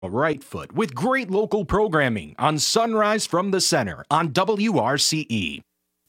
Right foot with great local programming on Sunrise from the Center on WRCE.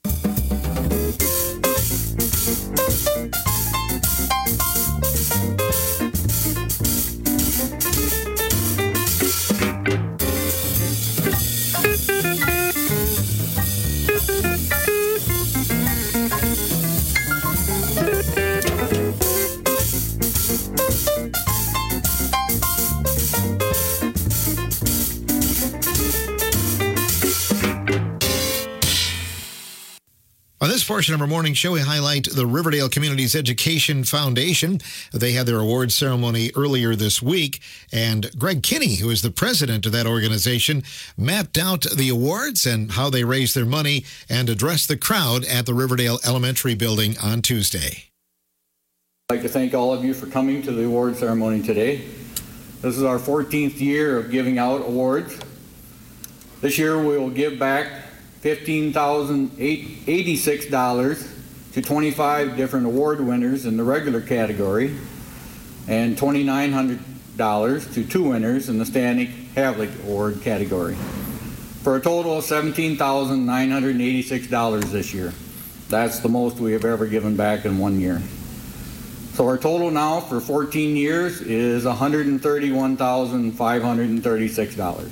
On this portion of our morning show, we highlight the Riverdale Communities Education Foundation. They had their awards ceremony earlier this week, and Greg Kinney, who is the president of that organization, mapped out the awards and how they raised their money and addressed the crowd at the Riverdale Elementary building on Tuesday. I'd like to thank all of you for coming to the award ceremony today. This is our 14th year of giving out awards. This year we will give back $15,086 to 25 different award winners in the regular category and $2,900 to 2 winners in the Standing Havlik Award category, for a total of $17,986 this year. That's the most we have ever given back in 1 year. So our total now for 14 years is $131,536.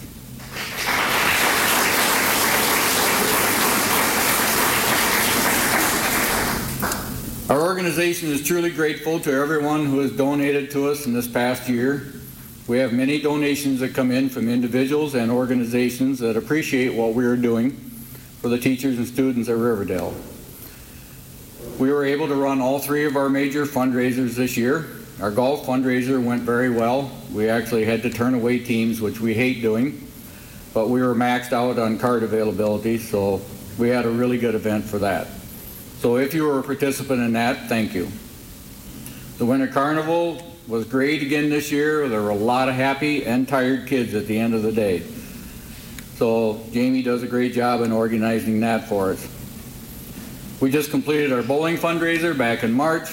Our organization is truly grateful to everyone who has donated to us in this past year. We have many donations that come in from individuals and organizations that appreciate what we are doing for the teachers and students at Riverdale. We were able to run all 3 of our major fundraisers this year. Our golf fundraiser went very well. We actually had to turn away teams, which we hate doing, but we were maxed out on card availability, so we had a really good event for that. So if you were a participant in that, thank you. The Winter Carnival was great again this year. There were a lot of happy and tired kids at the end of the day. So Jamie does a great job in organizing that for us. We just completed our bowling fundraiser back in March.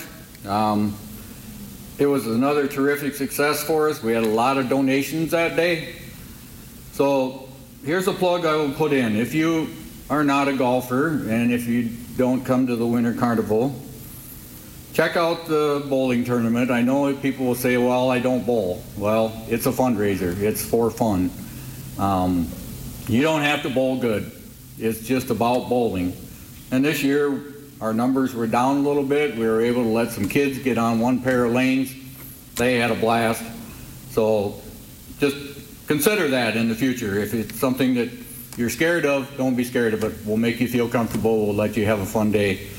It was another terrific success for us. We had a lot of donations that day. So here's a plug I will put in. If you are not a golfer and if you don't come to the Winter Carnival, check out the bowling tournament. I know people will say, well, I don't bowl. Well, it's a fundraiser. It's for fun. You don't have to bowl good. It's just about bowling. And this year, our numbers were down a little bit. We were able to let some kids get on 1 pair of lanes. They had a blast. So just consider that in the future. If it's something that you're scared of, don't be scared of it. We'll make you feel comfortable. We'll let you have a fun day.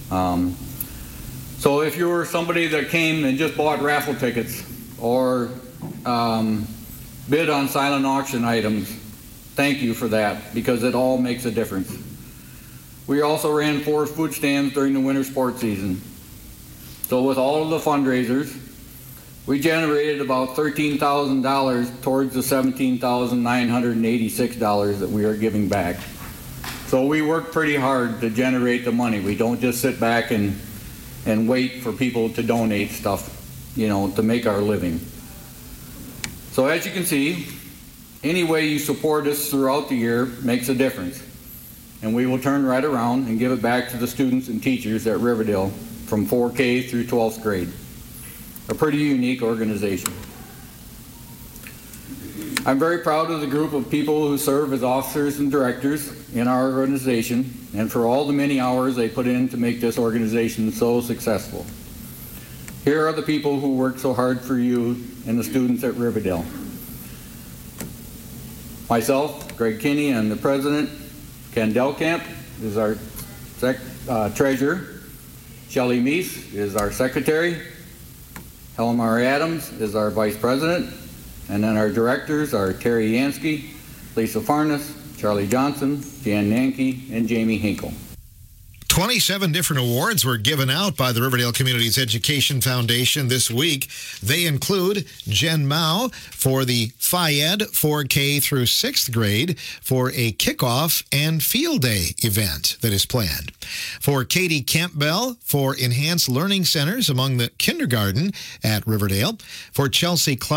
So if you were somebody that came and just bought raffle tickets or bid on silent auction items, thank you for that, because it all makes a difference. We also ran 4 food stands during the winter sports season. So with all of the fundraisers, we generated about $13,000 towards the $17,986 that we are giving back. So we work pretty hard to generate the money. We don't just sit back and wait for people to donate stuff, to make our living. So as you can see, any way you support us throughout the year makes a difference. And we will turn right around and give it back to the students and teachers at Riverdale from 4K through 12th grade. A pretty unique organization. I'm very proud of the group of people who serve as officers and directors in our organization and for all the many hours they put in to make this organization so successful. Here are the people who work so hard for you and the students at Riverdale. Myself, Greg Kinney, I'm the president. Ken Delkamp is our treasurer. Shelley Meese is our secretary. Helen R. Adams is our vice president. And then our directors are Terry Yansky, Lisa Farnes, Charlie Johnson, Jan Nanke, and Jamie Hinkle. 27 different awards were given out by the Riverdale Communities Education Foundation this week. They include Jen Mao for the Phi-Ed 4K through 6th grade for a kickoff and field day event that is planned. For Katie Campbell for Enhanced Learning Centers among the kindergarten at Riverdale. For Chelsea Clark,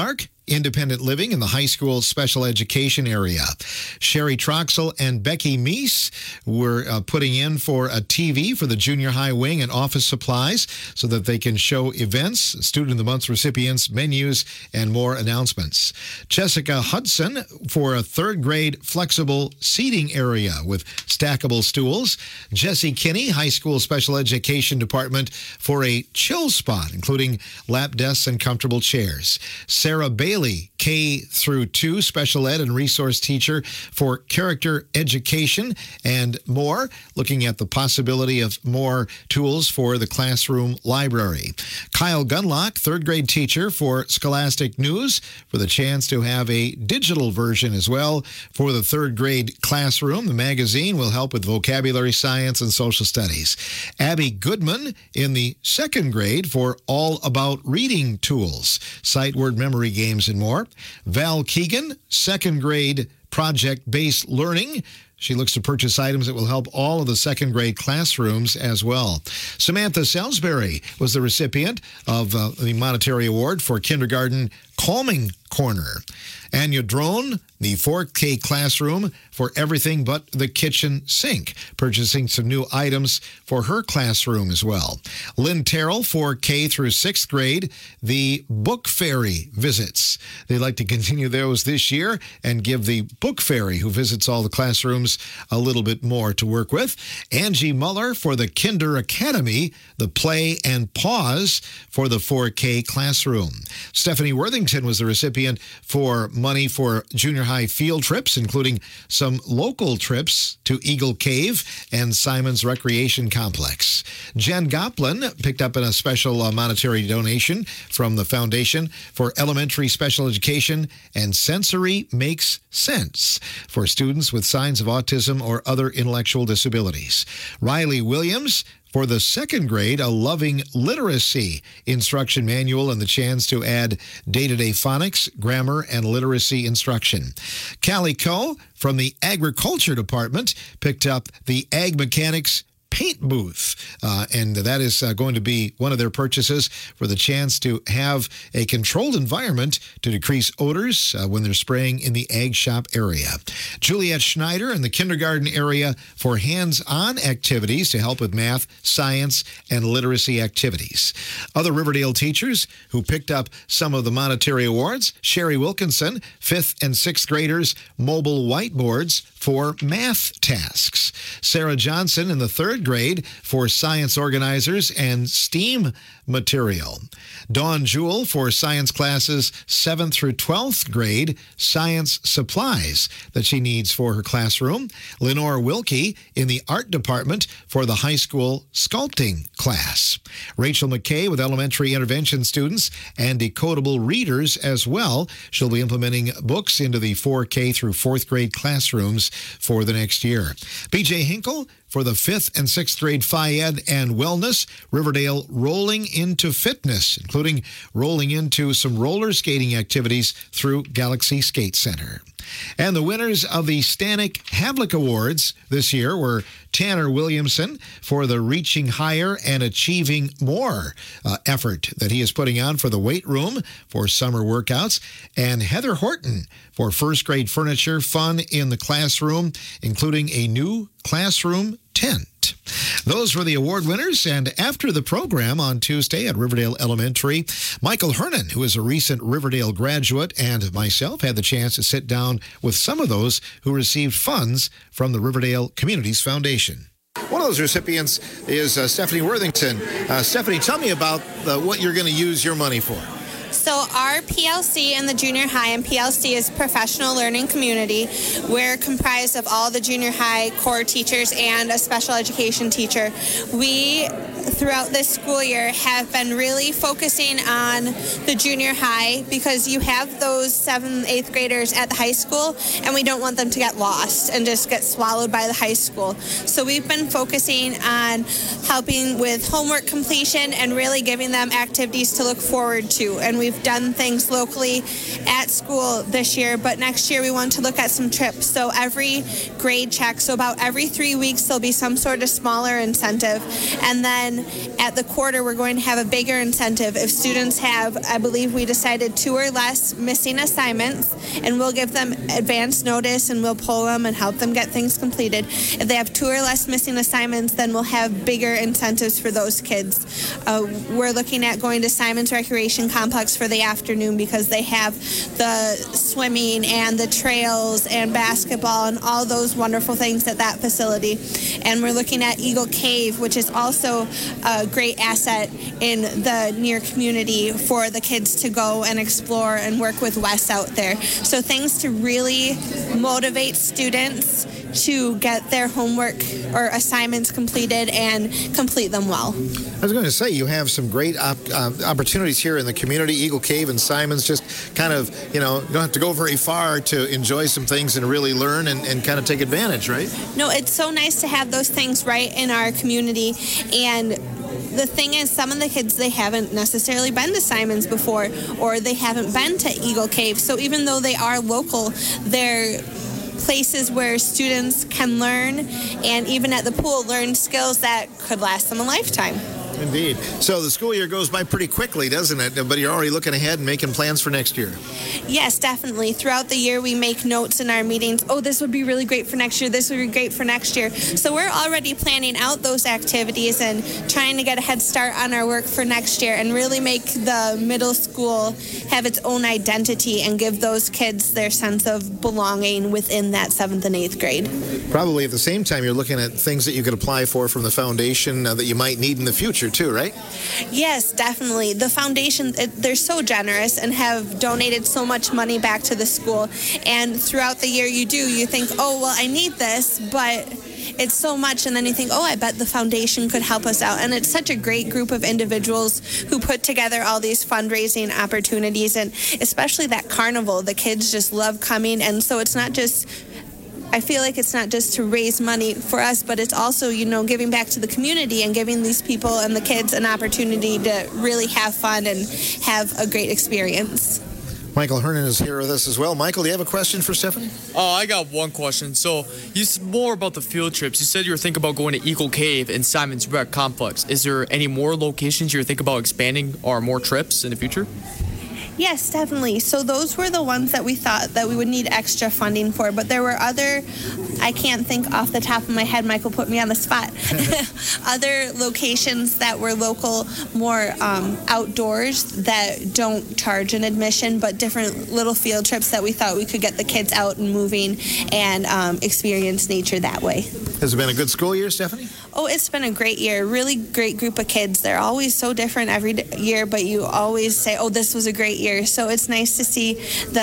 independent living in the high school special education area. Sherry Troxel and Becky Meese were putting in for a TV for the junior high wing and office supplies so that they can show events, Student of the Month recipients, menus, and more announcements. Jessica Hudson for a third grade flexible seating area with stackable stools. Jesse Kinney, high school special education department, for a chill spot, including lap desks and comfortable chairs. Sarah Bailey, K through 2 special ed and resource teacher for character education and more, looking at the possibility of more tools for the classroom library. Kyle Gunlock, third grade teacher for Scholastic News, for the chance to have a digital version as well for the third grade classroom. The magazine will help with vocabulary, science, and social studies. Abby Goodman in the second grade for All About Reading tools, sight word memory games, and more. Val Keegan, second grade project-based learning. She looks to purchase items that will help all of the second grade classrooms as well. Samantha Salisbury was the recipient of the monetary award for kindergarten calming corner. Anya Drone, the 4K classroom for everything but the kitchen sink, purchasing some new items for her classroom as well. Lynn Terrell, 4K through 6th grade, the Book Fairy visits. They'd like to continue those this year and give the Book Fairy, who visits all the classrooms, a little bit more to work with. Angie Muller for the Kinder Academy, the Play and Pause for the 4K classroom. Stephanie Worthington was the recipient for money for junior high field trips, including some local trips to Eagle Cave and Simon's Recreation Complex. Jen Goplin picked up a special monetary donation from the Foundation for Elementary Special Education and Sensory Makes Sense for students with signs of autism or other intellectual disabilities. Riley Williams for the second grade, a Loving Literacy instruction manual and the chance to add day-to-day phonics, grammar, and literacy instruction. Callie Coe from the Agriculture Department picked up the Ag Mechanics paint booth, and that is going to be one of their purchases for the chance to have a controlled environment to decrease odors when they're spraying in the ag shop area. Juliet Schneider in the kindergarten area for hands-on activities to help with math, science, and literacy activities. Other Riverdale teachers who picked up some of the monetary awards: Sherry Wilkinson, 5th and 6th graders, mobile whiteboards for math tasks. Sarah Johnson in the 3rd grade for science organizers and STEAM material. Dawn Jewell for science classes 7th through 12th grade, science supplies that she needs for her classroom. Lenore Wilkie in the art department for the high school sculpting class. Rachel McKay with elementary intervention students and decodable readers as well. She'll be implementing books into the 4K through 4th grade classrooms for the next year. BJ Hinkle for the 5th and 6th grade Phi-Ed and Wellness, Riverdale rolling into fitness, including rolling into some roller skating activities through Galaxy Skate Center. And the winners of the Stanek Havlik Awards this year were Tanner Williamson for the Reaching Higher and Achieving More effort that he is putting on for the weight room for summer workouts, and Heather Horton for first grade furniture fun in the classroom, including a new classroom tent. Those were the award winners, and after the program on Tuesday at Riverdale Elementary, Michael Hernan, who is a recent Riverdale graduate, and myself had the chance to sit down with some of those who received funds from the Riverdale Communities Foundation. One of those recipients is Stephanie Worthington. Stephanie, tell me about what you're going to use your money for. So our PLC in the junior high, and PLC is Professional Learning Community. We're comprised of all the junior high core teachers and a special education teacher. We, throughout this school year, have been really focusing on the junior high because you have those 7th, 8th graders at the high school, and we don't want them to get lost and just get swallowed by the high school. So we've been focusing on helping with homework completion and really giving them activities to look forward to. And we've done things locally at school this year, but next year we want to look at some trips. So every grade check, so about every 3 weeks, there'll be some sort of smaller incentive. And then then at the quarter, we're going to have a bigger incentive. If students have, I believe we decided 2 or less missing assignments, and we'll give them advance notice and we'll pull them and help them get things completed. If they have 2 or less missing assignments, then we'll have bigger incentives for those kids. We're looking at going to Simon's Recreation Complex for the afternoon because they have the swimming and the trails and basketball and all those wonderful things at that facility. And we're looking at Eagle Cave, which is also a great asset in the near community for the kids to go and explore and work with Wes out there. So things to really motivate students to get their homework or assignments completed and complete them well. I was going to say, you have some great opportunities here in the community. Eagle Cave and Simon's, just kind of, you don't have to go very far to enjoy some things and really learn and kind of take advantage, right? No, it's so nice to have those things right in our community. And the thing is, some of the kids, they haven't necessarily been to Simon's before, or they haven't been to Eagle Cave. So even though they are local, they're places where students can learn, and even at the pool, learn skills that could last them a lifetime. Indeed. So the school year goes by pretty quickly, doesn't it? But you're already looking ahead and making plans for next year. Yes, definitely. Throughout the year, we make notes in our meetings. Oh, this would be really great for next year. This would be great for next year. So we're already planning out those activities and trying to get a head start on our work for next year and really make the middle school have its own identity and give those kids their sense of belonging within that 7th and 8th grade. Probably at the same time, you're looking at things that you could apply for from the foundation that you might need in the future too, right? Yes, definitely. The foundation, they're so generous and have donated so much money back to the school. And throughout the year, you think, oh, well, I need this, but it's so much. And then you think, oh, I bet the foundation could help us out. And it's such a great group of individuals who put together all these fundraising opportunities, and especially that carnival. The kids just love coming. And so it's not just, I feel like it's not just to raise money for us, but it's also, giving back to the community and giving these people and the kids an opportunity to really have fun and have a great experience. Michael Hernan is here with us as well. Michael, do you have a question for Stephanie? Oh, I got one question. So, more about the field trips. You said you were thinking about going to Eagle Cave and Simon's Rec Complex. Is there any more locations you're thinking about expanding or more trips in the future? Yes, definitely. So those were the ones that we thought that we would need extra funding for, but there were other, I can't think off the top of my head, Michael put me on the spot, other locations that were local, more outdoors that don't charge an admission, but different little field trips that we thought we could get the kids out and moving and experience nature that way. Has it been a good school year, Stephanie? Oh, it's been a great year. Really great group of kids. They're always so different every year, but you always say, oh, this was a great year. So it's nice to see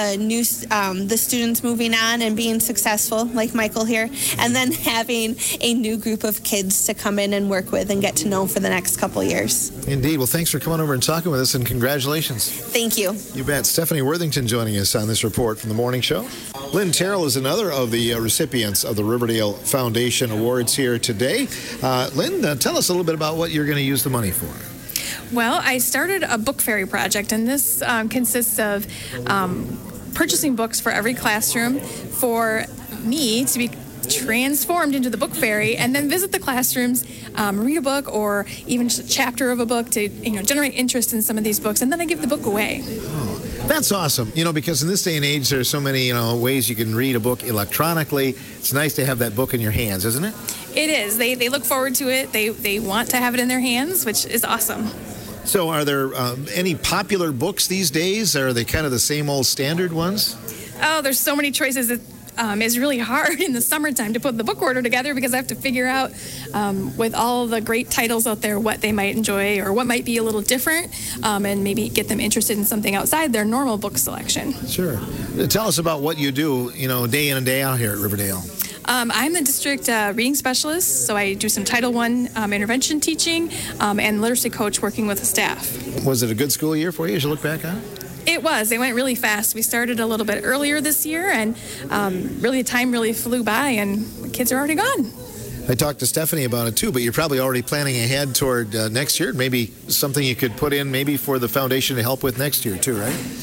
the students moving on and being successful, like Michael here, and then having a new group of kids to come in and work with and get to know for the next couple years. Indeed. Well, thanks for coming over and talking with us, and congratulations. Thank you. You bet. Stephanie Worthington joining us on this report from the morning show. Lynn Terrell is another of the recipients of the Riverdale Foundation Awards here today. Lynn, tell us a little bit about what you're going to use the money for. Well, I started a book fairy project, and this consists of purchasing books for every classroom for me to be transformed into the book fairy, and then visit the classrooms, read a book or even just a chapter of a book to generate interest in some of these books, and then I give the book away. Oh, that's awesome. Because in this day and age, there's so many ways you can read a book electronically. It's nice to have that book in your hands, isn't it? It is. They look forward to it. They want to have it in their hands, which is awesome. So are there any popular books these days? Or are they kind of the same old standard ones? Oh, there's so many choices. It's really hard in the summertime to put the book order together because I have to figure out with all the great titles out there what they might enjoy or what might be a little different, and maybe get them interested in something outside their normal book selection. Sure. Tell us about what you do, day in and day out here at Riverdale. I'm the district reading specialist, so I do some Title I intervention teaching and literacy coach working with the staff. Was it a good school year for you as you look back on it? It was. It went really fast. We started a little bit earlier this year, and really the time really flew by, and the kids are already gone. I talked to Stephanie about it too, but you're probably already planning ahead toward next year. Maybe something you could put in maybe for the foundation to help with next year too, right?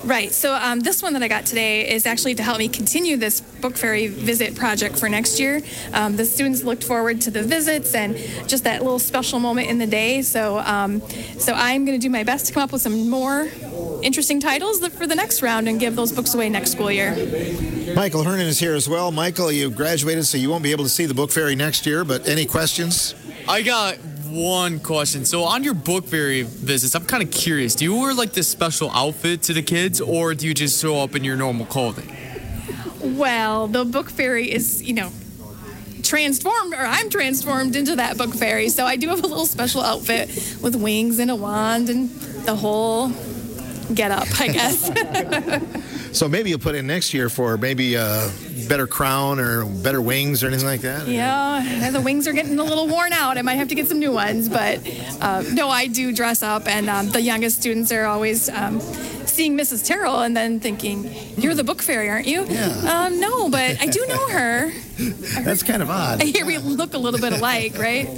Right. So this one that I got today is actually to help me continue this book fairy visit project for next year. The students looked forward to the visits and just that little special moment in the day. So I'm going to do my best to come up with some more interesting titles for the next round and give those books away next school year. Michael Hernan is here as well. Michael, you graduated, so you won't be able to see the book fairy next year, but any questions? I got one question. So on your book fairy visits, I'm kind of curious. Do you wear like this special outfit to the kids, or do you just show up in your normal clothing? Well, the book fairy is, transformed, or I'm transformed into that book fairy. So I do have a little special outfit with wings and a wand and the whole get up, I guess. So maybe you'll put in next year for maybe a better crown or better wings or anything like that? Yeah, the wings are getting a little worn out. I might have to get some new ones. But no, I do dress up, and the youngest students are always seeing Mrs. Terrell and then thinking, "You're the book fairy, aren't you?" Yeah. No, but I do know her. That's kind of odd. I hear we look a little bit alike, right?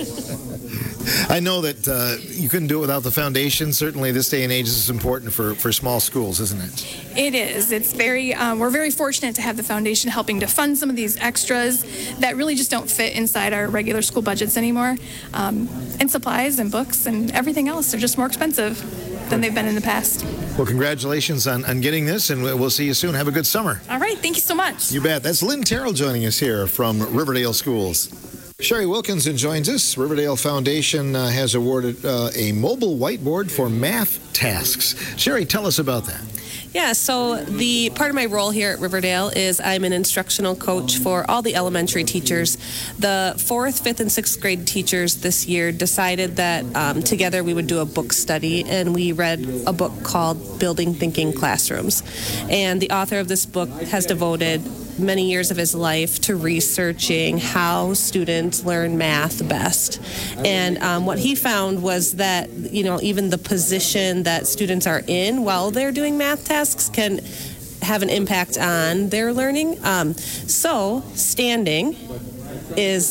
I know that you couldn't do it without the foundation. Certainly this day and age, this is important for small schools, isn't it? It is. It's very, we're very fortunate to have the foundation helping to fund some of these extras that really just don't fit inside our regular school budgets anymore. And supplies and books and everything else are just more expensive than they've been in the past. Well, congratulations on getting this, and we'll see you soon. Have a good summer. All right. Thank you so much. You bet. That's Lynn Terrell joining us here from Riverdale Schools. Sherry Wilkinson joins us. Riverdale Foundation has awarded a mobile whiteboard for math tasks. Sherry, tell us about that. Yeah, so the part of my role here at Riverdale is I'm an instructional coach for all the elementary teachers. The 4th, 5th, and 6th grade teachers this year decided that together we would do a book study, and we read a book called Building Thinking Classrooms. And the author of this book has devoted many years of his life to researching how students learn math best. And what he found was that, even the position that students are in while they're doing math tasks can have an impact on their learning. So standing is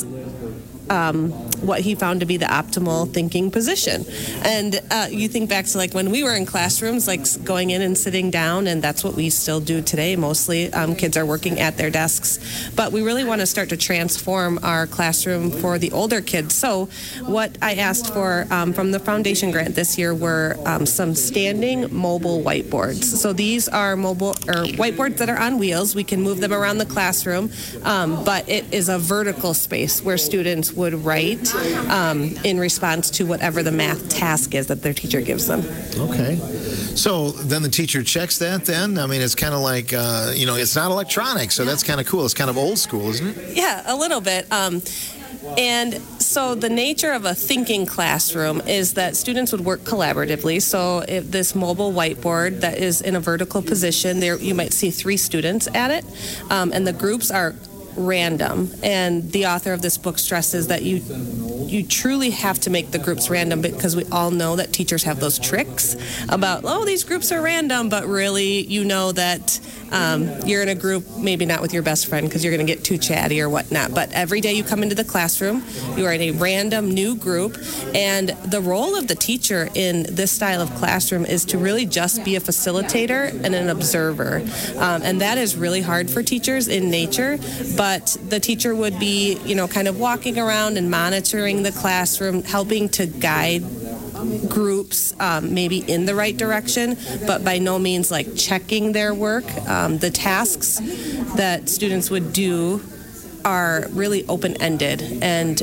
what he found to be the optimal thinking position. And you think back to when we were in classrooms, going in and sitting down, and that's what we still do today. Mostly kids are working at their desks, but we really want to start to transform our classroom for the older kids. So what I asked for from the foundation grant this year were some standing mobile whiteboards. So these are mobile or whiteboards that are on wheels. We can move them around the classroom, but it is a vertical space where students would write in response to whatever the math task is that their teacher gives them. Okay. So then the teacher checks that then? I mean, it's kind of like, it's not electronic, so that's kind of cool. It's kind of old school, isn't it? Yeah, a little bit. And so the nature of a thinking classroom is that students would work collaboratively. So if this mobile whiteboard that is in a vertical position, there you might see 3 students at it, and the groups are random. And the author of this book stresses that you truly have to make the groups random, because we all know that teachers have those tricks about, these groups are random, but really that you're in a group, maybe not with your best friend because you're going to get too chatty or whatnot. But every day you come into the classroom, you are in a random new group, and the role of the teacher in this style of classroom is to really just be a facilitator and an observer. And that is really hard for teachers in nature, but the teacher would be, kind of walking around and monitoring the classroom, helping to guide groups maybe in the right direction, but by no means checking their work. The tasks that students would do are really open-ended, and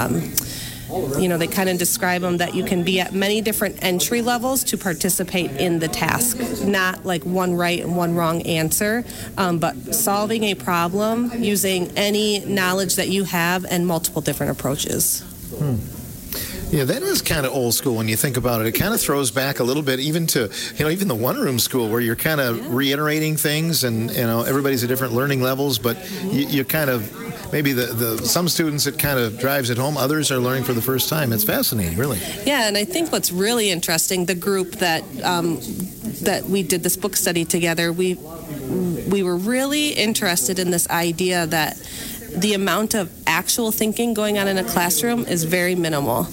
they kind of describe them that you can be at many different entry levels to participate in the task, not one right and one wrong answer, but solving a problem using any knowledge that you have and multiple different approaches. Yeah, that is kind of old school when you think about it. It kind of throws back a little bit even to, even the one-room school where you're kind of reiterating things, and, everybody's at different learning levels, but you kind of, maybe the some students it kind of drives it home, others are learning for the first time. It's fascinating, really. Yeah, and I think what's really interesting, the group that we did this book study together, we were really interested in this idea that the amount of actual thinking going on in a classroom is very minimal,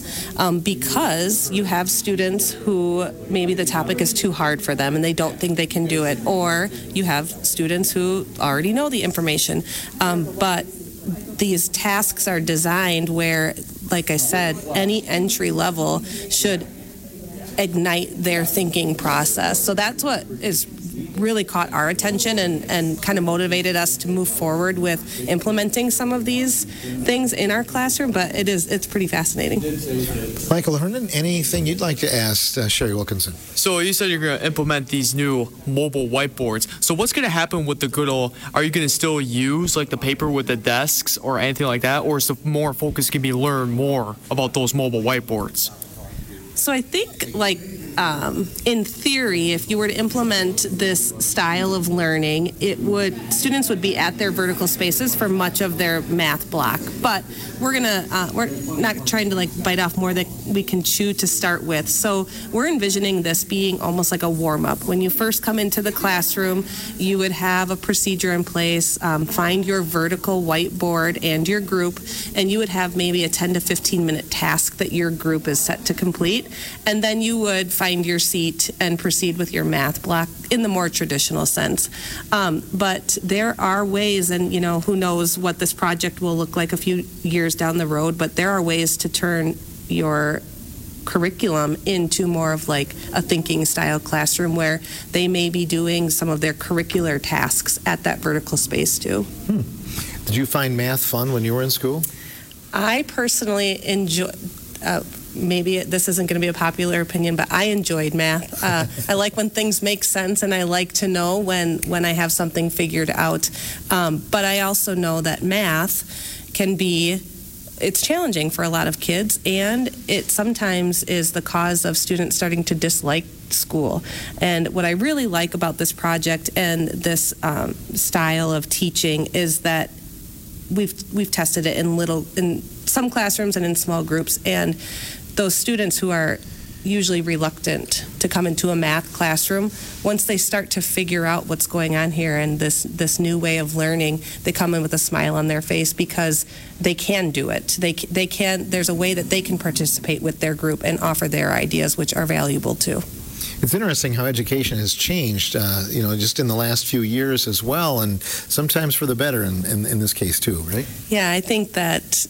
because you have students who maybe the topic is too hard for them and they don't think they can do it, or you have students who already know the information. But these tasks are designed where, like I said, any entry level should ignite their thinking process. So that's what is really caught our attention and kind of motivated us to move forward with implementing some of these things in our classroom, but it's pretty fascinating. Michael Herndon, anything you'd like to ask Sherry Wilkinson? So you said you're going to implement these new mobile whiteboards. So what's going to happen with the good old, are you going to still use like the paper with the desks or anything like that? Or is the more focus going to be learn more about those mobile whiteboards? So I think, like, in theory, if you were to implement this style of learning, students would be at their vertical spaces for much of their math block. But we're not trying to like bite off more than we can chew to start with. So we're envisioning this being almost like a warm-up. When you first come into the classroom, you would have a procedure in place, find your vertical whiteboard and your group, and you would have maybe a 10 to 15 minute task that your group is set to complete. And then you would find your seat and proceed with your math block in the more traditional sense. But there are ways, and who knows what this project will look like a few years down the road, but there are ways to turn your curriculum into more of like a thinking style classroom where they may be doing some of their curricular tasks at that vertical space too. Did you find math fun when you were in school? I personally enjoy. Maybe this isn't going to be a popular opinion, but I enjoyed math. I like when things make sense, and I like to know when I have something figured out. But I also know that math it's challenging for a lot of kids, and it sometimes is the cause of students starting to dislike school. And what I really like about this project and this style of teaching is that we've tested it in some classrooms and in small groups, and those students who are usually reluctant to come into a math classroom, once they start to figure out what's going on here and this new way of learning, they come in with a smile on their face because they can do it. They can. There's a way that they can participate with their group and offer their ideas, which are valuable too. It's interesting how education has changed, just in the last few years as well, and sometimes for the better in this case too, right? Yeah, I think that,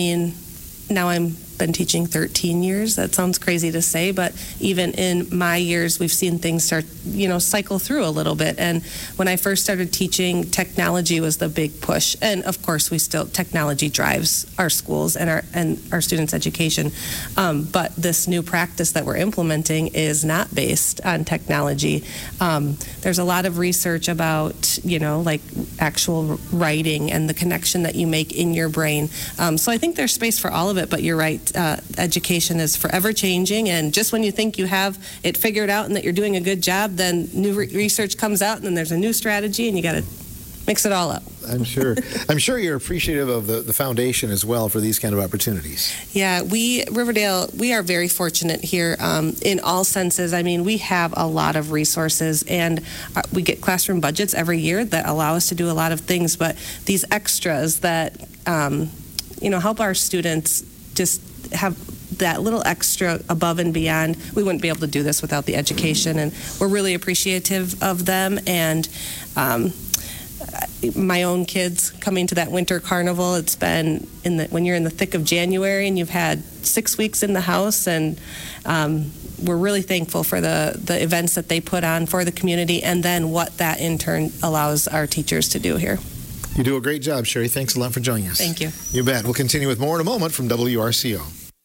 now I'm been teaching 13 years. That sounds crazy to say, but even in my years, we've seen things start, cycle through a little bit. And when I first started teaching, technology was the big push. And of course, technology drives our schools and our students' education. But this new practice that we're implementing is not based on technology. There's a lot of research about, like actual writing and the connection that you make in your brain. So I think there's space for all of it, but you're right. Education is forever changing, and just when you think you have it figured out and that you're doing a good job, then new research comes out, and then there's a new strategy, and you got to mix it all up. I'm sure you're appreciative of the foundation as well for these kind of opportunities. Yeah, Riverdale, we are very fortunate here in all senses. We have a lot of resources, and we get classroom budgets every year that allow us to do a lot of things, but these extras that help our students just have that little extra above and beyond. We wouldn't be able to do this without the education, and we're really appreciative of them. And my own kids coming to that winter carnival, it's been when you're in the thick of January and you've had 6 weeks in the house, and we're really thankful for the events that they put on for the community, and then what that in turn allows our teachers to do here. You do a great job, Sherry. Thanks a lot for joining us. Thank you. You bet. We'll continue with more in a moment from WRCO.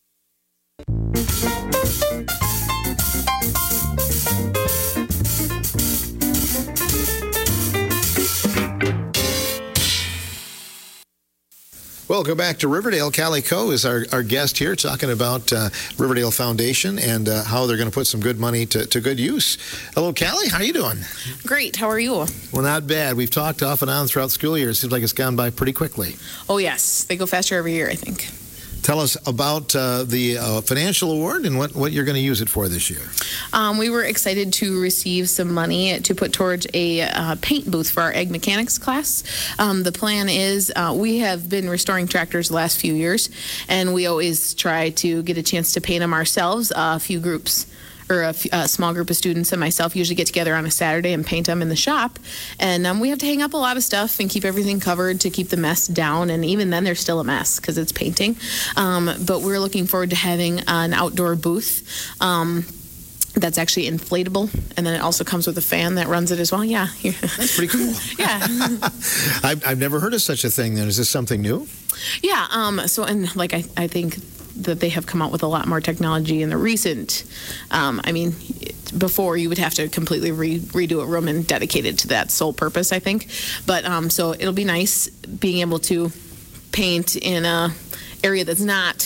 Welcome back to Riverdale. Callie Coe is our guest here, talking about Riverdale Foundation and how they're going to put some good money to good use. Hello, Callie. How are you doing? Great. How are you? Well, not bad. We've talked off and on throughout school year. It seems like it's gone by pretty quickly. Oh, yes. They go faster every year, I think. Tell us about the financial award and what you're going to use it for this year. We were excited to receive some money to put towards a paint booth for our ag mechanics class. The plan is we have been restoring tractors the last few years, and we always try to get a chance to paint them ourselves. A few groups or a small group of students and myself usually get together on a Saturday and paint them in the shop. And we have to hang up a lot of stuff and keep everything covered to keep the mess down. And even then, there's still a mess because it's painting. But we're looking forward to having an outdoor booth. That's actually inflatable, and then it also comes with a fan that runs it as well. Yeah. That's pretty cool. Yeah. I've never heard of such a thing then. Is this something new? Yeah. So, and like I think that they have come out with a lot more technology in the recent, before you would have to completely redo a room and dedicate it to that sole purpose, I think. But so it'll be nice being able to paint in a area that's not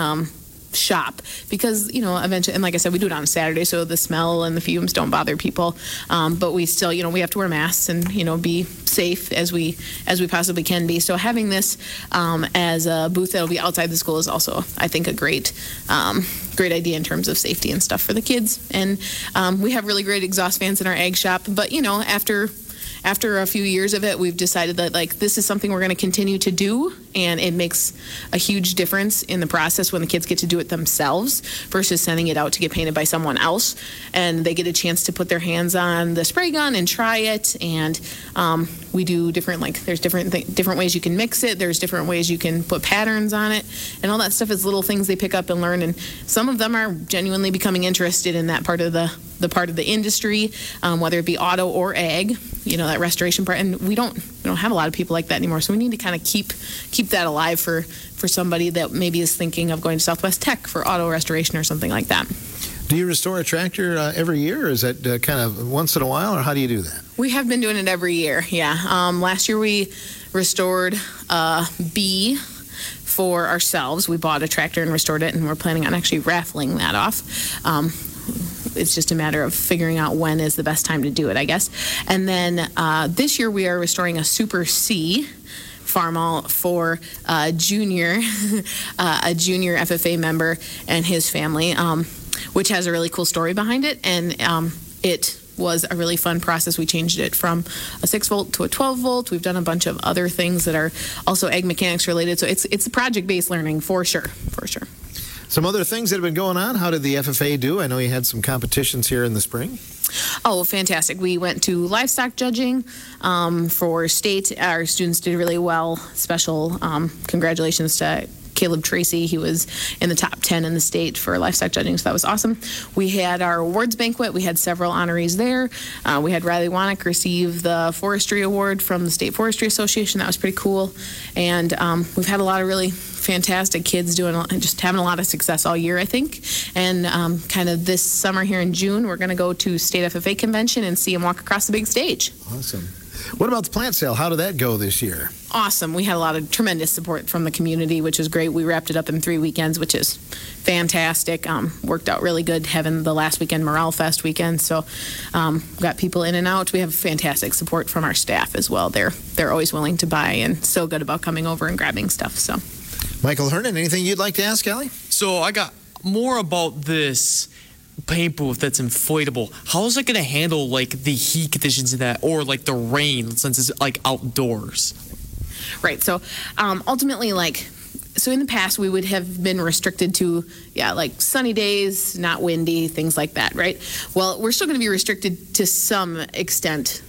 shop, because eventually, and like I said, we do it on a Saturday, so the smell and the fumes don't bother people, but we still we have to wear masks and be safe as we possibly can be. So having this as a booth that'll be outside the school is also, I think, a great idea in terms of safety and stuff for the kids. And we have really great exhaust fans in our ag shop, but after a few years of it, we've decided that this is something we're going to continue to do, and it makes a huge difference in the process when the kids get to do it themselves versus sending it out to get painted by someone else, and they get a chance to put their hands on the spray gun and try it. And we do different there's different ways you can mix it. There's different ways you can put patterns on it, and all that stuff is little things they pick up and learn. And some of them are genuinely becoming interested in that part of the part of the industry, whether it be auto or ag, that restoration part. And we don't have a lot of people like that anymore. So we need to kind of keep that alive for somebody that maybe is thinking of going to Southwest Tech for auto restoration or something like that. Do you restore a tractor every year, or is that kind of once in a while, or how do you do that? We have been doing it every year, yeah. Last year we restored B for ourselves. We bought a tractor and restored it, and we're planning on actually raffling that off. It's just a matter of figuring out when is the best time to do it, I guess. And then this year we are restoring a Super C Farmall for a junior FFA member and his family, which has a really cool story behind it. And it was a really fun process. We changed it from a 6-volt to a 12-volt. We've done a bunch of other things that are also ag mechanics related. So it's project-based learning for sure. Some other things that have been going on. How did the FFA do? I know you had some competitions here in the spring. Oh, fantastic. We went to livestock judging for state. Our students did really well. Special congratulations to Caleb Tracy. He was in the top 10 in the state for livestock judging, so that was awesome. We had our awards banquet. We had several honorees there. We had Riley Wannick receive the forestry award from the State Forestry Association. That was pretty cool. And we've had a lot of really fantastic kids just having a lot of success all year, I think. And kind of this summer here in June, we're going to go to State FFA Convention and see them walk across the big stage. Awesome. What about the plant sale? How did that go this year? Awesome. We had a lot of tremendous support from the community, which was great. We wrapped it up in 3 weekends, which is fantastic. Worked out really good having the last weekend Morale Fest weekend. So got people in and out. We have fantastic support from our staff as well. They're always willing to buy and so good about coming over and grabbing stuff. So, Michael Hernan, anything you'd like to ask, Allie? So I got more about this paint booth that's inflatable. How is it going to handle the heat conditions in that, or the rain, since it's outdoors? Right. So ultimately, so in the past we would have been restricted to sunny days, not windy, things like that, right? Well, we're still going to be restricted to some extent.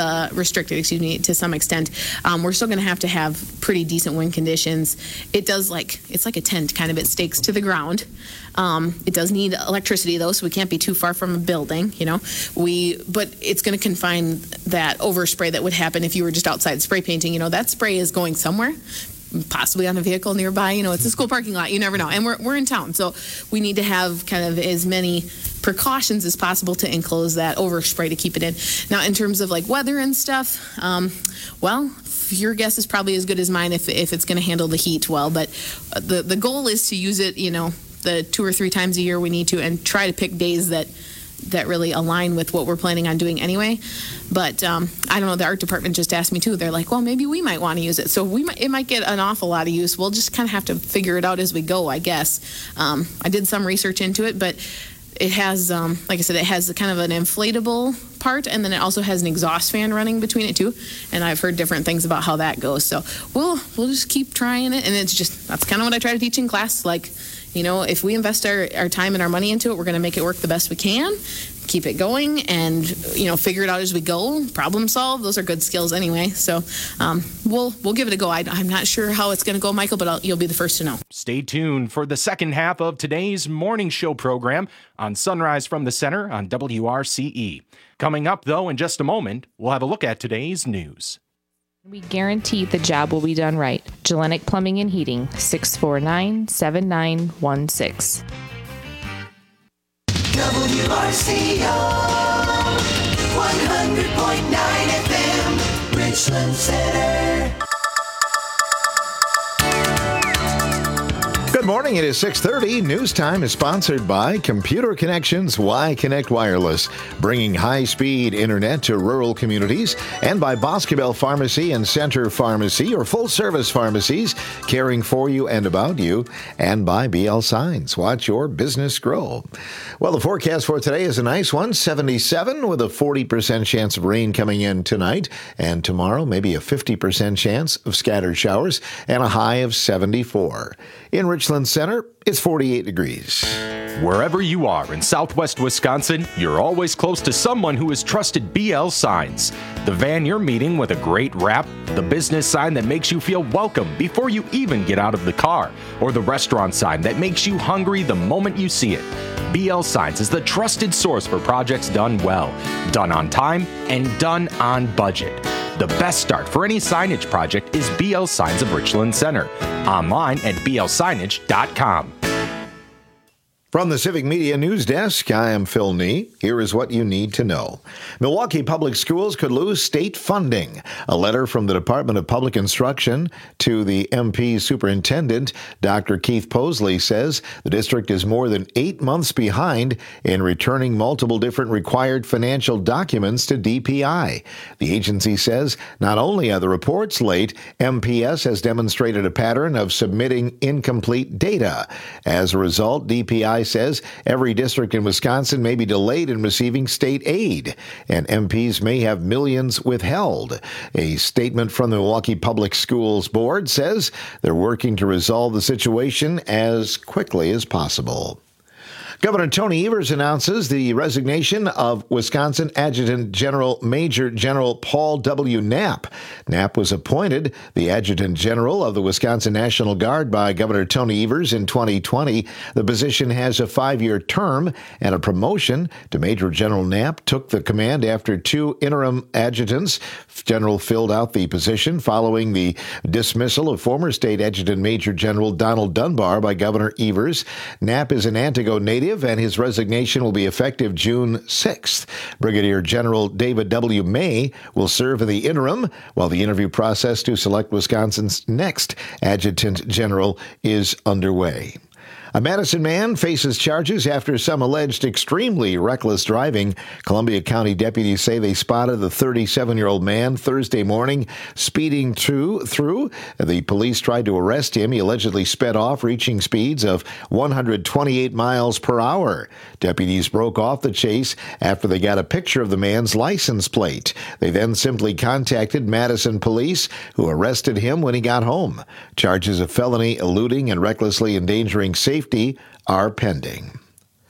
To some extent. We're still going to have pretty decent wind conditions. It does it's like a tent, kind of. It stakes to the ground. It does need electricity though, so we can't be too far from a building, but it's going to confine that overspray that would happen if you were just outside spray painting. That spray is going somewhere, possibly on a vehicle nearby. It's a school parking lot. You never know. And we're in town, so we need to have kind of as many precautions as possible to enclose that overspray to keep it in. Now, in terms of weather and stuff, well, your guess is probably as good as mine if it's going to handle the heat well. But the goal is to use it, the 2 or 3 times a year we need to, and try to pick days that that really align with what we're planning on doing anyway. But I don't know, the art department just asked me too. They're like, well, maybe we might want to use it. So it might get an awful lot of use. We'll just kind of have to figure it out as we go, I guess. I did some research into it, but it has, like I said, it has kind of an inflatable part, and then it also has an exhaust fan running between it too. And I've heard different things about how that goes. So we'll just keep trying it. And that's kind of what I try to teach in class. Like, if we invest our time and our money into it, we're going to make it work the best we can, keep it going, and, figure it out as we go, problem solve. Those are good skills anyway. So we'll give it a go. I'm not sure how it's going to go, Michael, but you'll be the first to know. Stay tuned for the second half of today's morning show program on Sunrise from the Center on WRCE. Coming up, though, in just a moment, we'll have a look at today's news. We guarantee the job will be done right. Gellenic Plumbing and Heating, 649-7916. WRCO 100.9 FM, Richland Center. Good morning. It is 6:30. News Time is sponsored by Computer Connections Y-Connect Wireless, bringing high-speed internet to rural communities, and by Boscobel Pharmacy and Center Pharmacy, your full-service pharmacies caring for you and about you, and by BL Signs. Watch your business grow. Well, the forecast for today is a nice one, 77 with a 40% chance of rain coming in tonight, and tomorrow maybe a 50% chance of scattered showers, and a high of 74. In Richland Center, it's 48 degrees. Wherever you are in southwest Wisconsin, you're always close to someone who has trusted BL Signs. The van you're meeting with a great wrap, the business sign that makes you feel welcome before you even get out of the car, or the restaurant sign that makes you hungry the moment you see it. BL Signs is the trusted source for projects done well, done on time, and done on budget. The best start for any signage project is BL Signs of Richland Center. Online at blsignage.com. From the Civic Media News Desk, I am Phil Nee. Here is what you need to know. Milwaukee Public Schools could lose state funding. A letter from the Department of Public Instruction to the MP superintendent, Dr. Keith Posley, says the district is more than 8 months behind in returning multiple different required financial documents to DPI. The agency says not only are the reports late, MPS has demonstrated a pattern of submitting incomplete data. As a result, DPI says every district in Wisconsin may be delayed in receiving state aid, and MPs may have millions withheld. A statement from the Milwaukee Public Schools Board says they're working to resolve the situation as quickly as possible. Governor Tony Evers announces the resignation of Wisconsin Adjutant General Major General Paul W. Knapp. Knapp was appointed the Adjutant General of the Wisconsin National Guard by Governor Tony Evers in 2020. The position has a 5-year term, and a promotion to Major General Knapp took the command after 2 interim adjutants. General filled out the position following the dismissal of former State Adjutant Major General Donald Dunbar by Governor Evers. Knapp is an Antigo native, and his resignation will be effective June 6th. Brigadier General David W. May will serve in the interim while the interview process to select Wisconsin's next Adjutant General is underway. A Madison man faces charges after some alleged extremely reckless driving. Columbia County deputies say they spotted the 37-year-old man Thursday morning speeding through. The police tried to arrest him. He allegedly sped off, reaching speeds of 128 miles per hour. Deputies broke off the chase after they got a picture of the man's license plate. They then simply contacted Madison police, who arrested him when he got home. Charges of felony, eluding, and recklessly endangering safety are pending.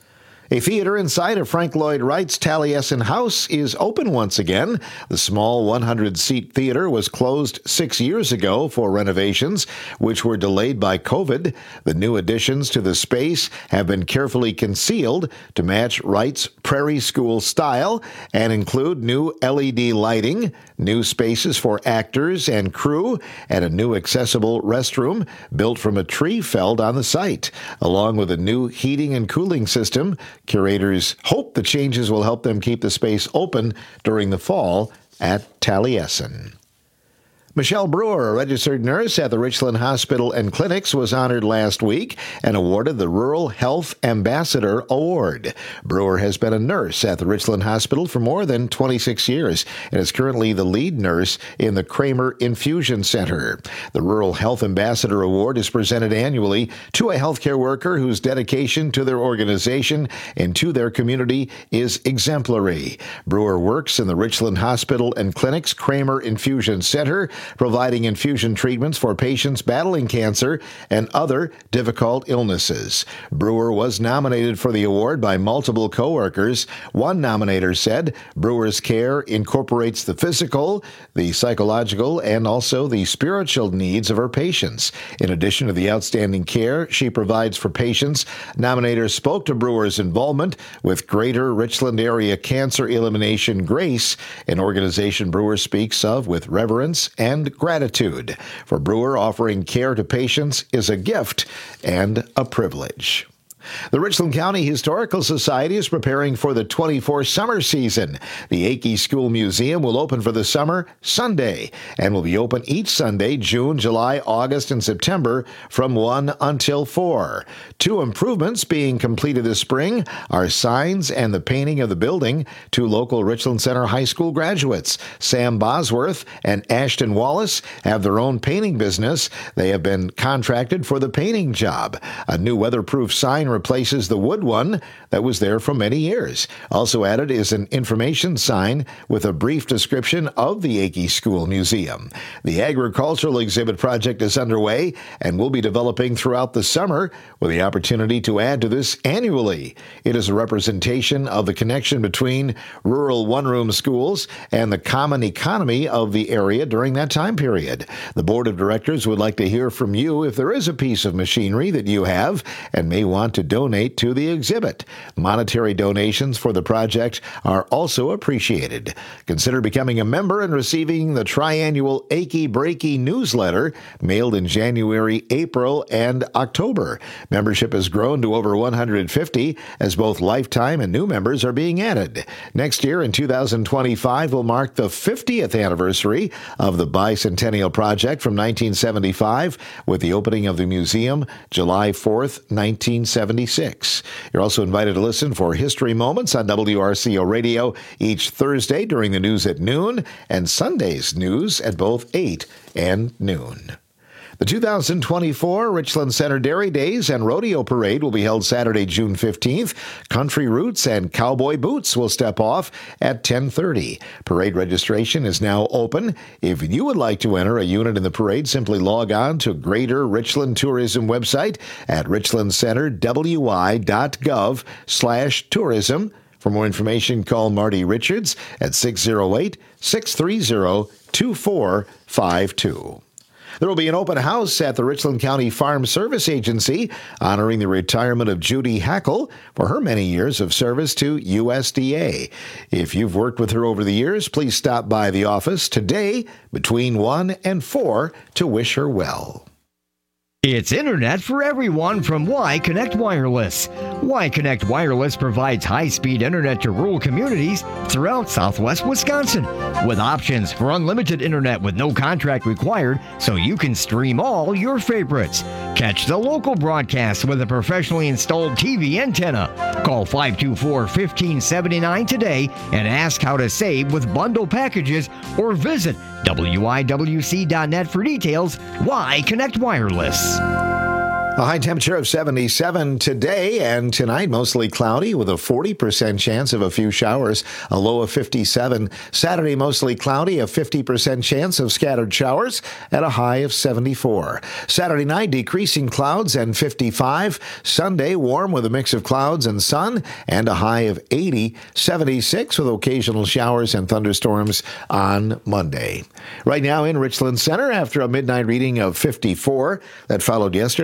A theater inside of Frank Lloyd Wright's Taliesin House is open once again. The small 100-seat theater was closed 6 years ago for renovations, which were delayed by COVID. The new additions to the space have been carefully concealed to match Wright's Prairie School style and include new LED lighting, new spaces for actors and crew, and a new accessible restroom built from a tree felled on the site, along with a new heating and cooling system. Curators hope the changes will help them keep the space open during the fall at Taliesin. Michelle Brewer, a registered nurse at the Richland Hospital and Clinics, was honored last week and awarded the Rural Health Ambassador Award. Brewer has been a nurse at the Richland Hospital for more than 26 years and is currently the lead nurse in the Kramer Infusion Center. The Rural Health Ambassador Award is presented annually to a healthcare worker whose dedication to their organization and to their community is exemplary. Brewer works in the Richland Hospital and Clinics Kramer Infusion Center, providing infusion treatments for patients battling cancer and other difficult illnesses. Brewer was nominated for the award by multiple coworkers. One nominator said Brewer's care incorporates the physical, the psychological, and also the spiritual needs of her patients. In addition to the outstanding care she provides for patients, nominators spoke to Brewer's involvement with Greater Richland Area Cancer Elimination Grace, an organization Brewer speaks of with reverence and gratitude. For Brewer, offering care to patients is a gift and a privilege. The Richland County Historical Society is preparing for the 24 summer season. The Akey School Museum will open for the summer Sunday and will be open each Sunday, June, July, August, and September from 1 until 4. 2 improvements being completed this spring are signs and the painting of the building. 2 local Richland Center High School graduates, Sam Bosworth and Ashton Wallace, have their own painting business. They have been contracted for the painting job. A new weatherproof sign replaces the wood one that was there for many years. Also added is an information sign with a brief description of the Akey School Museum. The agricultural exhibit project is underway and will be developing throughout the summer with the opportunity to add to this annually. It is a representation of the connection between rural one-room schools and the common economy of the area during that time period. The board of directors would like to hear from you if there is a piece of machinery that you have and may want to donate to the exhibit. Monetary donations for the project are also appreciated. Consider becoming a member and receiving the triannual Akey Breakey newsletter mailed in January, April, and October. Membership has grown to over 150 as both lifetime and new members are being added. Next year in 2025 will mark the 50th anniversary of the Bicentennial Project from 1975 with the opening of the museum July 4th, 1976. You're also invited to listen for History Moments on WRCO Radio each Thursday during the news at noon and Sunday's news at both 8 and noon. The 2024 Richland Center Dairy Days and Rodeo Parade will be held Saturday, June 15th. Country Roots and Cowboy Boots will step off at 10:30. Parade registration is now open. If you would like to enter a unit in the parade, simply log on to Greater Richland Tourism website at richlandcenter.wy.gov/tourism. For more information, call Marty Richards at 608-630-2452. There will be an open house at the Richland County Farm Service Agency honoring the retirement of Judy Hackle for her many years of service to USDA. If you've worked with her over the years, please stop by the office today between 1 and 4 to wish her well. It's internet for everyone from Y Connect Wireless. Y Connect Wireless provides high-speed internet to rural communities throughout southwest Wisconsin, with options for unlimited internet with no contract required, so you can stream all your favorites. Catch the local broadcast with a professionally installed TV antenna. Call 524-1579 today and ask how to save with bundle packages, or visit WIWC.net for details. Y Connect Wireless. A high temperature of 77 today and tonight, mostly cloudy with a 40% chance of a few showers, a low of 57. Saturday, mostly cloudy, a 50% chance of scattered showers at a high of 74. Saturday night, decreasing clouds and 55. Sunday, warm with a mix of clouds and sun and a high of 80. 76 with occasional showers and thunderstorms on Monday. Right now in Richland Center, after a midnight reading of 54 that followed yesterday's high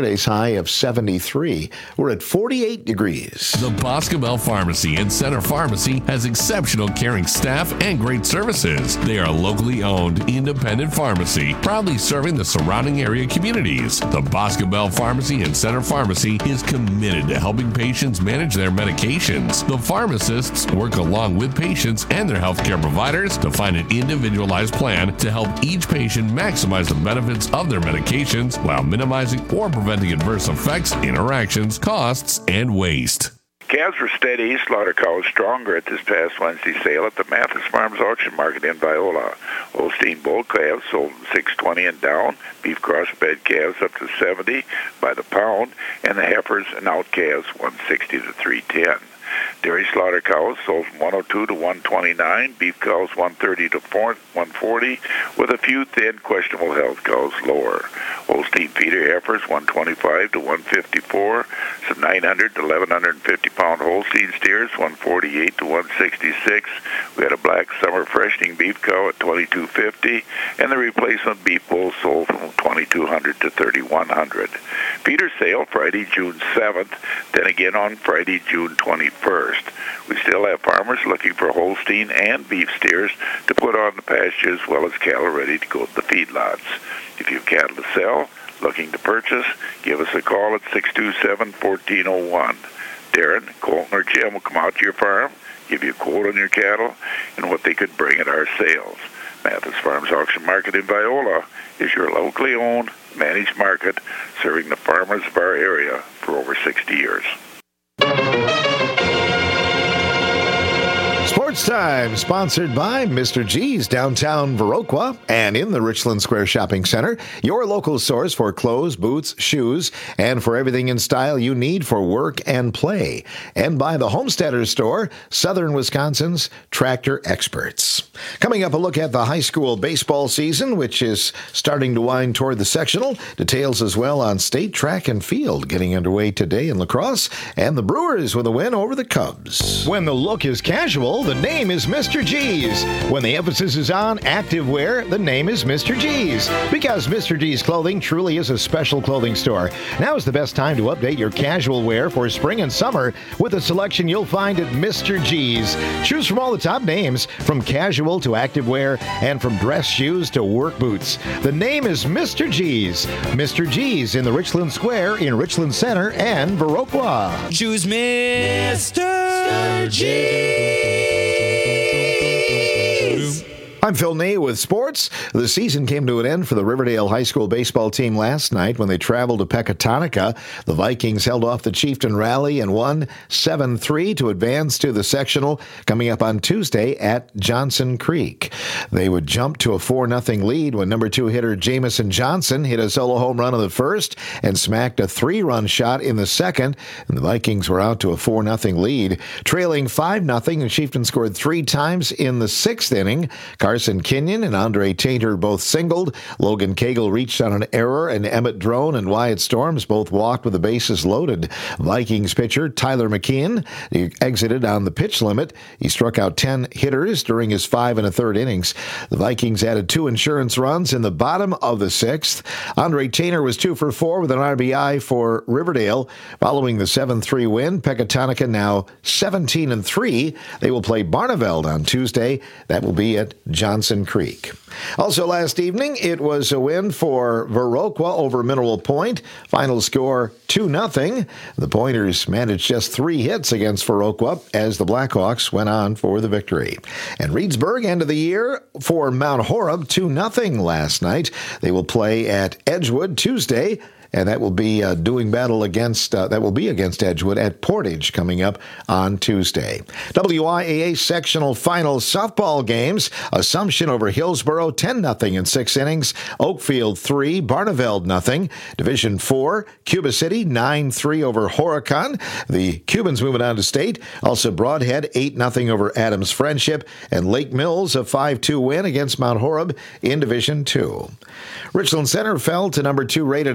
high of 73. We're at 48 degrees. The Boscobel Pharmacy and Center Pharmacy has exceptional caring staff and great services. They are a locally owned, independent pharmacy, proudly serving the surrounding area communities. The Boscobel Pharmacy and Center Pharmacy is committed to helping patients manage their medications. The pharmacists work along with patients and their healthcare providers to find an individualized plan to help each patient maximize the benefits of their medications while minimizing or preventing adverse effects, interactions, costs, and waste. Calves were steady, slaughter cows stronger at this past Wednesday sale at the Mathis Farms Auction Market in Viola. Holstein bull calves sold $6.20 and down, beef crossbred calves up to $70 by the pound, and the heifers and out calves $160 to $310. Dairy slaughter cows sold from $102 to $129, beef cows $130 to $140, with a few thin, questionable health cows lower. Holstein feeder heifers $125 to $154, some 900 to 1,150 pound Holstein steers $148 to $166. We had a black summer freshening beef cow at $22.50, and the replacement beef bull sold from $2,200 to $3,100. Feeder sale Friday, June 7th, then again on Friday, June 21st. We still have farmers looking for Holstein and beef steers to put on the pasture, as well as cattle ready to go to the feedlots. If you have cattle to sell, looking to purchase, give us a call at 627-1401. Darren, Colton, or Jim will come out to your farm, give you a quote on your cattle and what they could bring at our sales. Mathis Farms Auction Market in Viola is your locally owned, managed market serving the farmers of our area for over 60 years. Sports Time, sponsored by Mr. G's, downtown Viroqua, and in the Richland Square Shopping Center, your local source for clothes, boots, shoes, and for everything in style you need for work and play. And by the Homesteaders Store, Southern Wisconsin's tractor experts. Coming up, a look at the high school baseball season, which is starting to wind toward the sectional. Details as well on state track and field getting underway today in lacrosse, and the Brewers with a win over the Cubs. When the look is casual, the name is Mr. G's. When the emphasis is on activewear, the name is Mr. G's. Because Mr. G's Clothing truly is a special clothing store. Now is the best time to update your casual wear for spring and summer with a selection you'll find at Mr. G's. Choose from all the top names, from casual to activewear, and from dress shoes to work boots. The name is Mr. G's. Mr. G's in the Richland Square in Richland Center and Viroqua. Choose Mr. G. I'm Phil Ney with sports. The season came to an end for the Riverdale High School baseball team last night when they traveled to Pecatonica. The Vikings held off the Chieftain Rally and won 7-3 to advance to the sectional coming up on Tuesday at Johnson Creek. They would jump to a 4-0 lead when number 2 hitter Jamison Johnson hit a solo home run in the first and smacked a 3-run shot in the second. And the Vikings were out to a 4-0 lead. Trailing 5-0, and Chieftain scored 3 times in the 6th inning. Carson Kenyon and Andre Tainter both singled. Logan Cagle reached on an error, and Emmett Drone and Wyatt Storms both walked with the bases loaded. Vikings pitcher Tyler McKeon exited on the pitch limit. He struck out 10 hitters during his 5 1/3 innings. The Vikings added 2 insurance runs in the bottom of the 6th. Andre Tainter was 2 for 4 with an RBI for Riverdale. Following the 7-3 win, Pecatonica now 17-3. They will play Barneveld on Tuesday. That will be at Johnson Creek. Also last evening, it was a win for Viroqua over Mineral Point. Final score 2-0. The Pointers managed just 3 hits against Viroqua as the Blackhawks went on for the victory. And Reedsburg, end of the year for Mount Horeb, 2-0 last night. They will play at Edgewood Tuesday. And that will be against Edgewood at Portage coming up on Tuesday. WIAA sectional final softball games. Assumption over Hillsboro 10-0 in 6 innings. Oakfield 3, Barneveld 0. Division 4, Cuba City 9-3 over Horicon. The Cubans moving on to state. Also Broadhead 8-0 over Adams Friendship, and Lake Mills a 5-2 win against Mount Horeb in Division 2. Richland Center fell to number 2 rated Assumption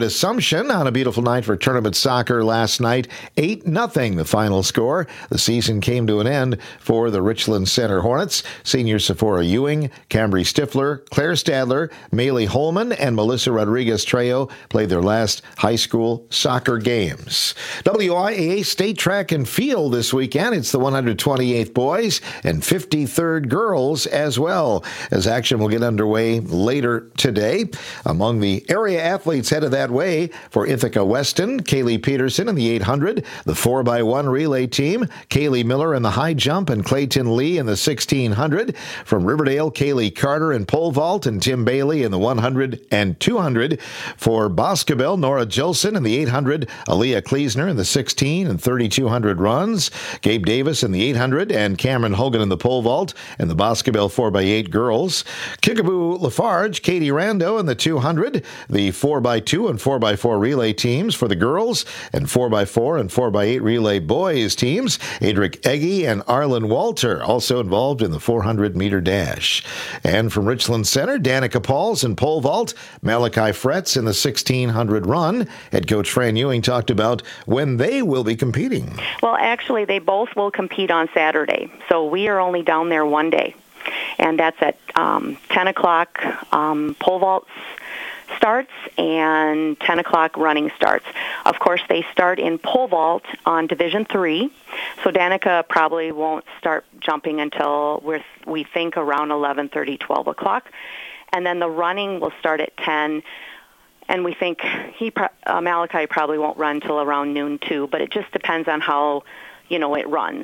Junction on a beautiful night for tournament soccer last night. 8-0 the final score. The season came to an end for the Richland Center Hornets. Senior Sephora Ewing, Cambry Stifler, Claire Stadler, Maylee Holman, and Melissa Rodriguez-Trejo played their last high school soccer games. WIAA State Track and Field this weekend. It's the 128th boys and 53rd girls as well, as action will get underway later today. Among the area athletes headed that way for Ithaca Weston, Kaylee Peterson in the 800, the 4x1 relay team, Kaylee Miller in the high jump, and Clayton Lee in the 1600. From Riverdale, Kaylee Carter in pole vault, and Tim Bailey in the 100 and 200. For Boscobel, Nora Jolson in the 800, Aaliyah Kleesner in the 16 and 3200 runs, Gabe Davis in the 800, and Cameron Hogan in the pole vault, and the Boscobel 4x8 girls. Kickapoo Lafarge, Katie Rando in the 200, the 4x2 and 4x4 relay teams for the girls, and 4x4 and 4x8 relay boys teams. Adric Eggy and Arlen Walter also involved in the 400-meter dash. And from Richland Center, Danica Pauls in pole vault, Malachi Fretz in the 1600 run. Head coach Fran Ewing talked about when they will be competing. Well, actually, they both will compete on Saturday, so we are only down there one day, and that's at 10 o'clock pole vaults starts and 10 o'clock running starts. Of course, they start in pole vault on Division 3, so Danica probably won't start jumping until we think around 11:30, 12 o'clock. And then the running will start at 10, and we think Malachi probably won't run till around noon too, but it just depends on how, it runs.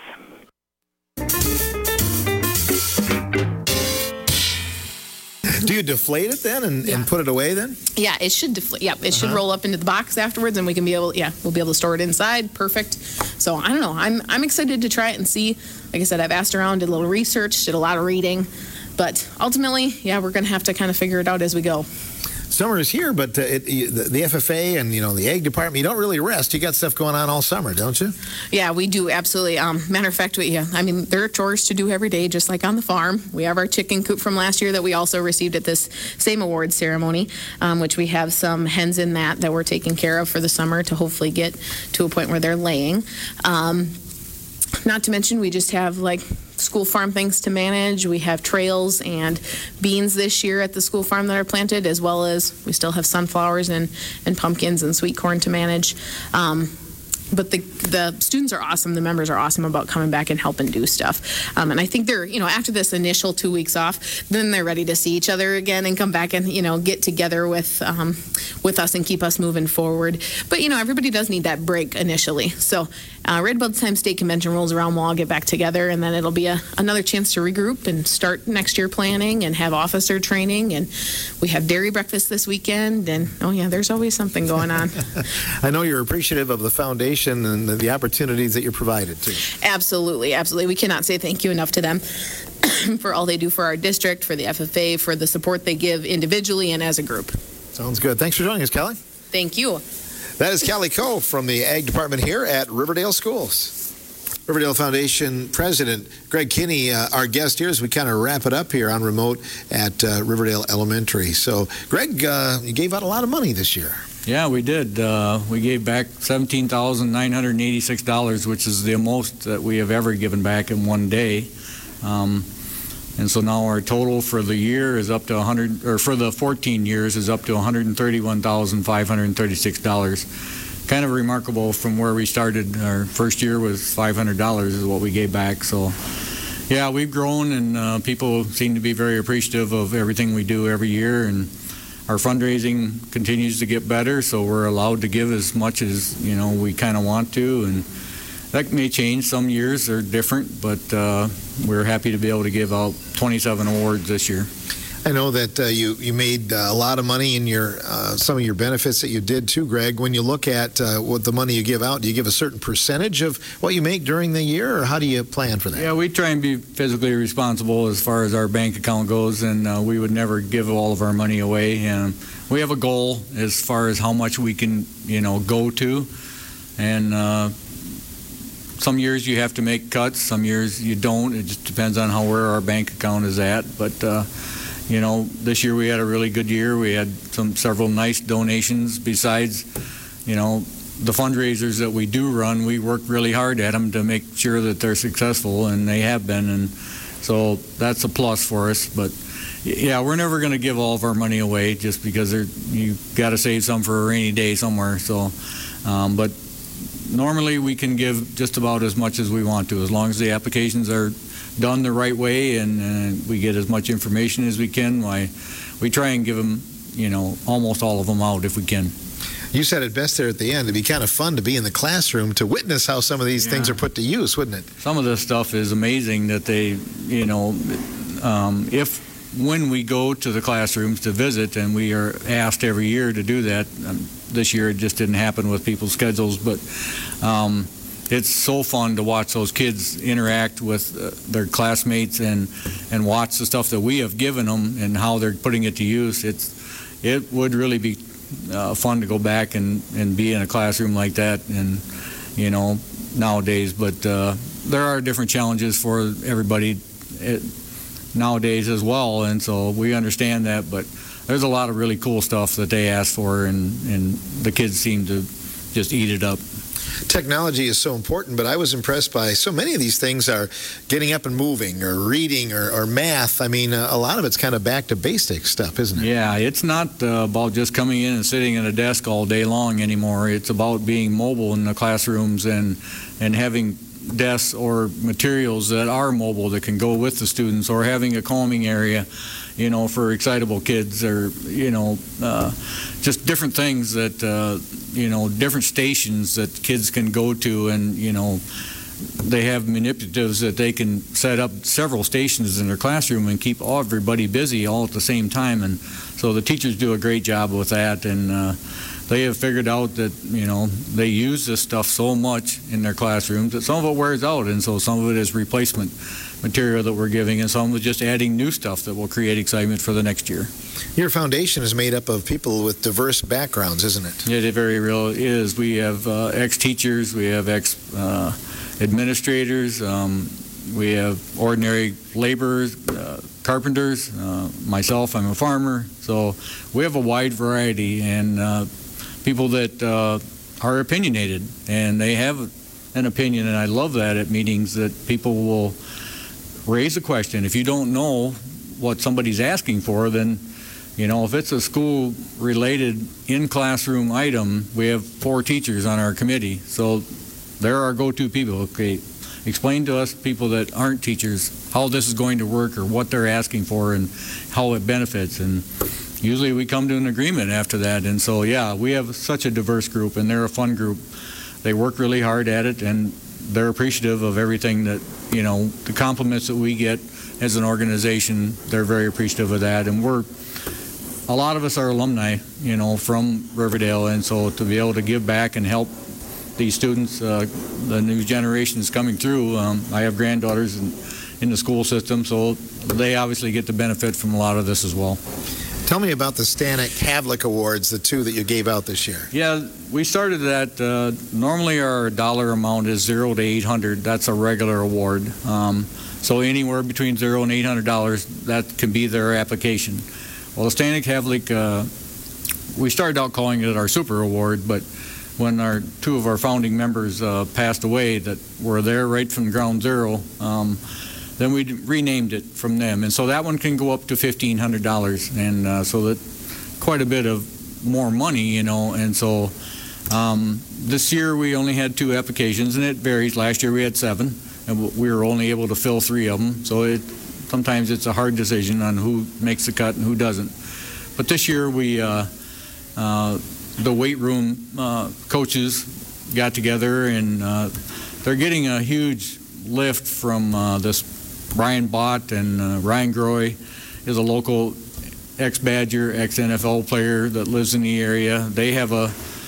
Do you deflate it then and put it away then? Yeah, it should deflate. Yeah, it should roll up into the box afterwards, and we'll be able to store it inside. Perfect. So I don't know. I'm excited to try it and see. Like I said, I've asked around, did a little research, did a lot of reading, but ultimately, we're going to have to kind of figure it out as we go. Summer is here, but the FFA and the ag department, you don't really rest. You got stuff going on all summer, don't you? Yeah, we do, absolutely. Matter of fact, there are chores to do every day, just like on the farm. We have our chicken coop from last year that we also received at this same award ceremony, which we have some hens in that we're taking care of for the summer to hopefully get to a point where they're laying. Not to mention, we just have school farm things to manage. We have trails and beans this year at the school farm that are planted, as well as we still have sunflowers and pumpkins and sweet corn to manage. But the students are awesome. The members are awesome about coming back and helping do stuff. And I think they're, after this initial 2 weeks off, then they're ready to see each other again and come back and, get together with us and keep us moving forward. But, everybody does need that break initially. So right about the time state convention rolls around, we'll all get back together, and then it'll be another chance to regroup and start next year planning and have officer training. And we have dairy breakfast this weekend. And, there's always something going on. I know you're appreciative of the foundation and the opportunities that you're provided too. Absolutely. We cannot say thank you enough to them for all they do for our district, for the FFA, for the support they give individually and as a group. Sounds good. Thanks for joining us, Kelly. Thank you. That is Kelly Coe from the Ag Department here at Riverdale Schools. Riverdale Foundation President Greg Kinney, our guest here as we kind of wrap it up here on remote at Riverdale Elementary. So, Greg, you gave out a lot of money this year. Yeah, we did. We gave back $17,986, which is the most that we have ever given back in one day. And so now our total for the year is up to for the 14 years is up to $131,536. Kind of remarkable from where we started. Our first year was $500 is what we gave back. So, yeah, we've grown, and people seem to be very appreciative of everything we do every year. And our fundraising continues to get better, so we're allowed to give as much as we kind of want to, and that may change. Some years are different, but we're happy to be able to give out 27 awards this year. I know that you made a lot of money in your some of your benefits that you did too, Greg. When you look at what the money you give out, do you give a certain percentage of what you make during the year, or how do you plan for that? Yeah, we try and be fiscally responsible as far as our bank account goes, and we would never give all of our money away. And we have a goal as far as how much we can, go to, and some years you have to make cuts, some years you don't. It just depends on where our bank account is at, but. This year we had a really good year. We had several nice donations besides the fundraisers that we do run, we work really hard at them to make sure that they're successful, and they have been, and so that's a plus for us. But yeah, we're never going to give all of our money away just because you got to save some for a rainy day somewhere. So, but normally we can give just about as much as we want to, as long as the applications are done the right way and we get as much information as we can. We try and give them, almost all of them out if we can. You said it best there at the end. It'd be kind of fun to be in the classroom to witness how some of these things are put to use, wouldn't it? Some of this stuff is amazing that they, when we go to the classrooms to visit, and we are asked every year to do that. This year it just didn't happen with people's schedules, but it's so fun to watch those kids interact with their classmates and watch the stuff that we have given them and how they're putting it to use. It would really be fun to go back and be in a classroom like that, and nowadays. But there are different challenges for everybody nowadays as well, and so we understand that. But there's a lot of really cool stuff that they ask for, and the kids seem to just eat it up. Technology is so important, but I was impressed by so many of these things are getting up and moving, or reading, or math. I mean, a lot of it's kind of back to basic stuff, isn't it? Yeah, it's not about just coming in and sitting at a desk all day long anymore. It's about being mobile in the classrooms and having desks or materials that are mobile that can go with the students, or having a calming area, for excitable kids, or, just different things that, different stations that kids can go to, and, they have manipulatives that they can set up several stations in their classroom and keep everybody busy all at the same time. And so the teachers do a great job with that, and they have figured out that, they use this stuff so much in their classrooms that some of it wears out, and so some of it is replacement material that we're giving, and some of it just adding new stuff that will create excitement for the next year. Your foundation is made up of people with diverse backgrounds, isn't it? It very real is. We have ex-teachers, we have ex-administrators, we have ordinary laborers, carpenters. Myself, I'm a farmer, so we have a wide variety, and people that are opinionated, and they have an opinion, and I love that at meetings, that people will raise a question. If you don't know what somebody's asking for, then, if it's a school-related in-classroom item, we have 4 teachers on our committee, so they're our go-to people. Okay, explain to us, people that aren't teachers, how this is going to work, or what they're asking for, and how it benefits, and usually we come to an agreement after that. And so, yeah, we have such a diverse group, and they're a fun group. They work really hard at it, and they're appreciative of everything that, the compliments that we get as an organization. They're very appreciative of that, and a lot of us are alumni, from Riverdale, and so to be able to give back and help these students, the new generations coming through. I have granddaughters in the school system, so they obviously get the benefit from a lot of this as well. Tell me about the Stanek Havlik Awards, the 2 that you gave out this year. Yeah, we started that. Normally our dollar amount is $0 to $800. That's a regular award. So anywhere between $0 and $800, that can be their application. Well, the Stanek Havlik, we started out calling it our Super Award, but when 2 of our founding members passed away that were there right from ground zero, then we renamed it from them. And so that one can go up to $1,500, and so that quite a bit of more money, and so this year we only had 2 applications, and it varies. Last year we had 7, and we were only able to fill 3 of them, so sometimes it's a hard decision on who makes the cut and who doesn't. But this year we the weight room coaches got together, and they're getting a huge lift from this Brian Bott, and Ryan Groy is a local ex-Badger, ex-NFL player that lives in the area. They have a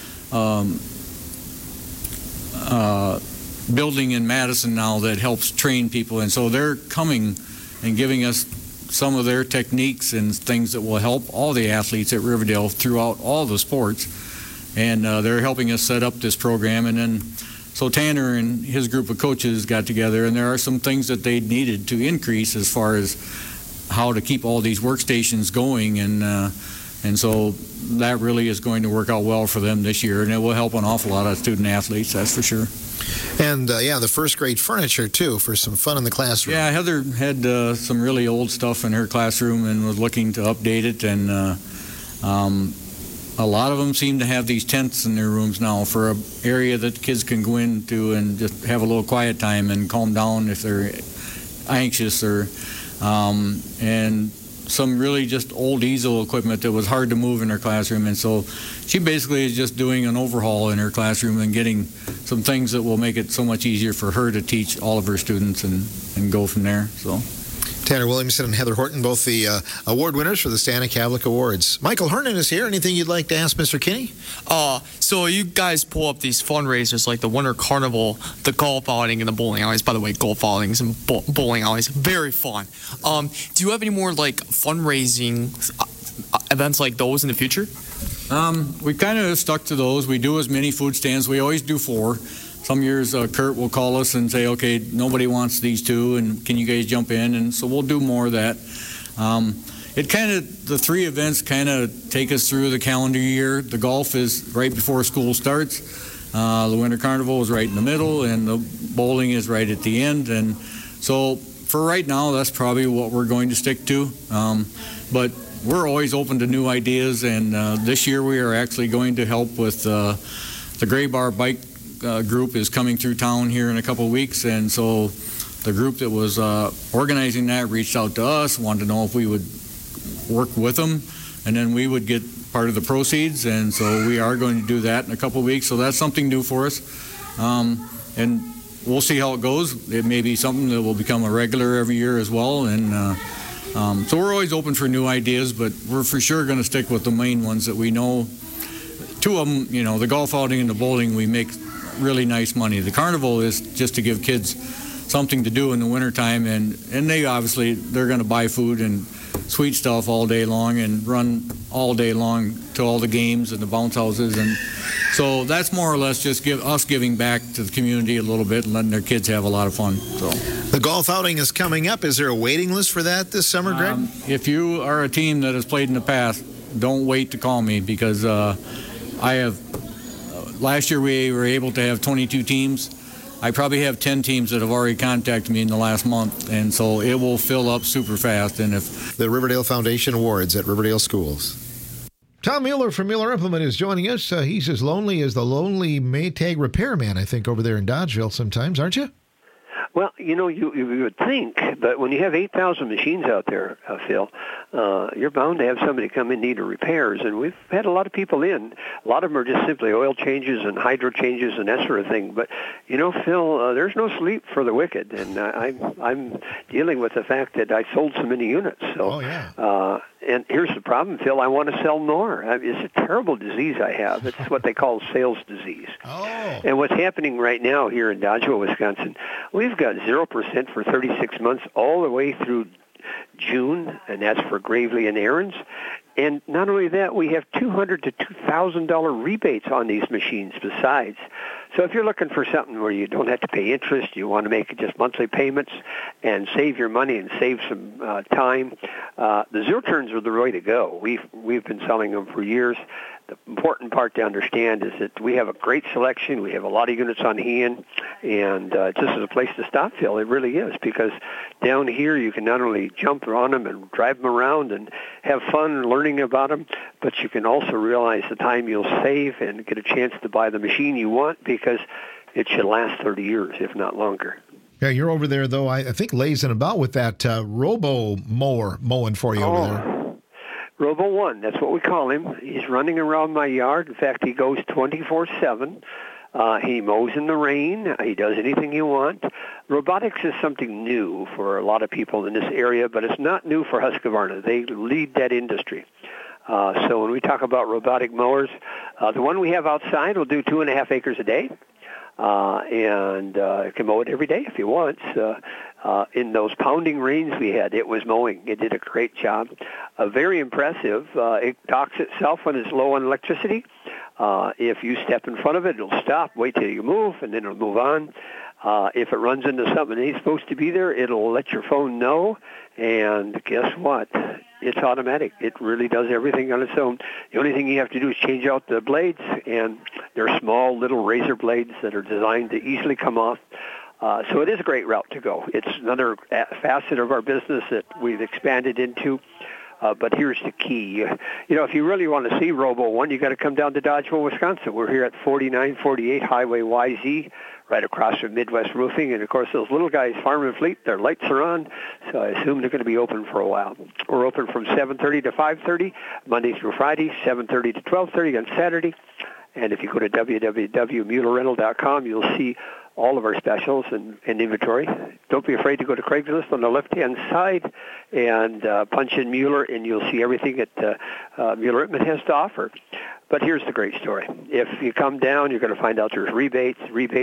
building in Madison now that helps train people, and so they're coming and giving us some of their techniques and things that will help all the athletes at Riverdale throughout all the sports, and they're helping us set up this program. And then so Tanner and his group of coaches got together, and there are some things that they needed to increase as far as how to keep all these workstations going, and And so that really is going to work out well for them this year, and it will help an awful lot of student athletes, that's for sure. And, the first grade furniture, too, for some fun in the classroom. Yeah, Heather had some really old stuff in her classroom and was looking to update it, and a lot of them seem to have these tents in their rooms now for an area that kids can go into and just have a little quiet time and calm down if they're anxious, or and some really just old easel equipment that was hard to move in her classroom. And so she basically is just doing an overhaul in her classroom and getting some things that will make it so much easier for her to teach all of her students and go from there. So Tanner Williamson and Heather Horton, both the award winners for the Stanick Havlik Awards. Michael Hernan is here. Anything you'd like to ask Mr. Kinney? So you guys pull up these fundraisers like the Winter Carnival, the golf outing, and the bowling alleys. By the way, golf outings and bowling alleys, very fun. Do you have any more like fundraising events like those in the future? We kind of stuck to those. We do as many food stands. We always do 4. Some years Kurt will call us and say, okay, nobody wants these 2, and can you guys jump in? And so we'll do more of that. The 3 events kind of take us through the calendar year. The golf is right before school starts. The Winter Carnival is right in the middle, and the bowling is right at the end. And so for right now, that's probably what we're going to stick to. But we're always open to new ideas, and this year we are actually going to help with the Gray Bar Bike group is coming through town here in a couple of weeks, and so the group that was organizing that reached out to us, wanted to know if we would work with them, and then we would get part of the proceeds, and so we are going to do that in a couple of weeks. So that's something new for us, and we'll see how it goes. It may be something that will become a regular every year as well, and so we're always open for new ideas, but we're for sure going to stick with the main ones that we know. 2 of them, the golf outing and the bowling, we make really nice money. The carnival is just to give kids something to do in the wintertime, and they're going to buy food and sweet stuff all day long and run all day long to all the games and the bounce houses, and so that's more or less just giving back to the community a little bit and letting their kids have a lot of fun. So the golf outing is coming up. Is there a waiting list for that this summer, Greg? If you are a team that has played in the past, don't wait to call me, because last year we were able to have 22 teams. I probably have 10 teams that have already contacted me in the last month, and so it will fill up super fast. And if the Riverdale Foundation Awards at Riverdale Schools. Tom Mueller from Mueller Implement is joining us. He's as lonely as the lonely Maytag repairman, I think, over there in Dodgeville sometimes, aren't you? Well, you would think, but when you have 8,000 machines out there, Phil, you're bound to have somebody come in need of repairs, and we've had a lot of people in. A lot of them are just simply oil changes and hydro changes and that sort of thing. But, Phil, there's no sleep for the wicked, and I'm dealing with the fact that I sold so many units. So, and here's the problem, Phil. I want to sell more. It's a terrible disease I have. It's what they call sales disease. And what's happening right now here in Dodgeville, Wisconsin, we've got 0% for 36 months all the way through June, and that's for Gravely and Aaron's. And not only that, we have $200 to $2,000 rebates on these machines besides. So if you're looking for something where you don't have to pay interest, you want to make just monthly payments and save your money and save some time, the Zero Turns are the way to go. We've been selling them for years. The important part to understand is that we have a great selection. We have a lot of units on hand, and this is a place to stop, Phil. It really is, because down here you can not only jump on them and drive them around and have fun learning about them, but you can also realize the time you'll save and get a chance to buy the machine you want, because it should last 30 years, if not longer. Yeah, you're over there, though, I think, lazing about with that robo mower mowing for you over there. Robo One, that's what we call him. He's running around my yard. In fact, he goes 24/7. He mows in the rain. He does anything you want. Robotics is something new for a lot of people in this area, but it's not new for Husqvarna. They lead that industry. So when we talk about robotic mowers, the one we have outside will do 2.5 acres a day. And can mow it every day if he wants. In those pounding rains we had, it was mowing. It did a great job. Very impressive. It docks itself when it's low on electricity. If you step in front of it, it'll stop, wait till you move, and then it'll move on. If it runs into something that ain't supposed to be there, it'll let your phone know. And guess what? It's automatic. It really does everything on its own. The only thing you have to do is change out the blades, and they're small little razor blades that are designed to easily come off. So it is a great route to go. It's another facet of our business that we've expanded into. But here's the key. If you really want to see Robo One, you got to come down to Dodgeville, Wisconsin. We're here at 4948 Highway YZ, right across from Midwest Roofing. And, of course, those little guys, Farm and Fleet, their lights are on, so I assume they're going to be open for a while. We're open from 7:30 to 5:30, Monday through Friday, 7:30 to 12:30 on Saturday. And if you go to www.muellerrental.com, you'll see all of our specials and inventory. Don't be afraid to go to Craigslist on the left-hand side and punch in Mueller, and you'll see everything that Mueller Ipman has to offer. But here's the great story. If you come down, you're going to find out there's rebates,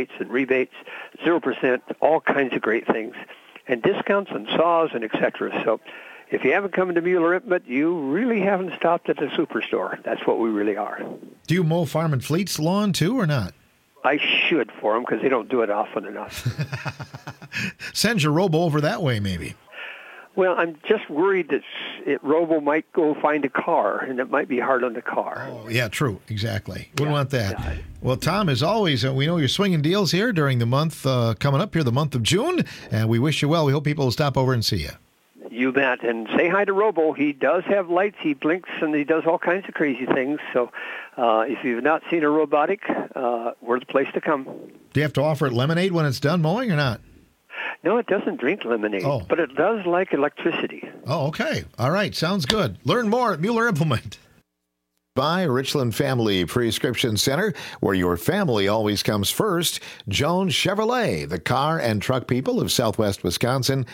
0%, all kinds of great things, and discounts on saws and et cetera. So if you haven't come to Mueller Ipman, you really haven't stopped at the superstore. That's what we really are. Do you mow Farm and Fleet's lawn too or not? I should for them because they don't do it often enough. Send your Robo over that way, maybe. Well, I'm just worried that Robo might go find a car, and it might be hard on the car. Oh, yeah, true. Exactly. Wouldn't want that. Yeah. Well, Tom, as always, we know you're swinging deals here during the month coming up here, the month of June, and we wish you well. We hope people will stop over and see you. You bet. And say hi to Robo. He does have lights. He blinks, and he does all kinds of crazy things. So if you've not seen a robotic, we're the place to come. Do you have to offer it lemonade when it's done mowing or not? No, it doesn't drink lemonade, but it does like electricity. Oh, okay. All right. Sounds good. Learn more at Mueller Implement. By Richland Family Prescription Center, where your family always comes first. Jones Chevrolet, the car and truck people of Southwest Wisconsin,